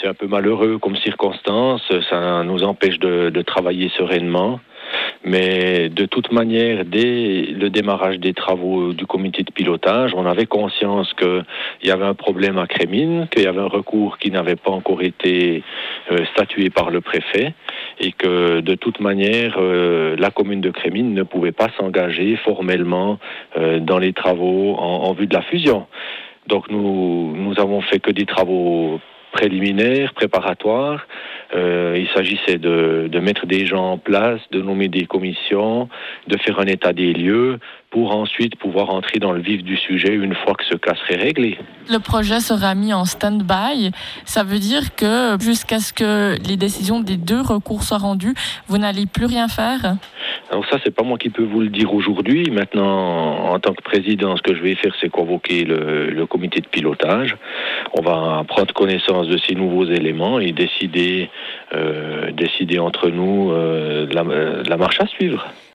c'est un peu malheureux comme circonstance, ça nous empêche de travailler sereinement. Mais de toute manière, dès le démarrage des travaux du comité de pilotage, on avait conscience qu'il y avait un problème à Crémines, qu'il y avait un recours qui n'avait pas encore été statué par le préfet et que de toute manière, la commune de Crémines ne pouvait pas s'engager formellement dans les travaux en vue de la fusion. Donc nous avons fait que des travaux préliminaires, préparatoires. Il s'agissait de mettre des gens en place, de nommer des commissions, de faire un état des lieux pour ensuite pouvoir entrer dans le vif du sujet une fois que ce cas serait réglé. Le projet sera mis en stand-by. Ça veut dire que jusqu'à ce que les décisions des 2 recours soient rendues, vous n'allez plus rien faire? Alors ça, c'est pas moi qui peux vous le dire aujourd'hui. Maintenant, en tant que président, ce que je vais faire, c'est convoquer le comité de pilotage. On va prendre connaissance de ces nouveaux éléments et décider entre nous la marche à suivre.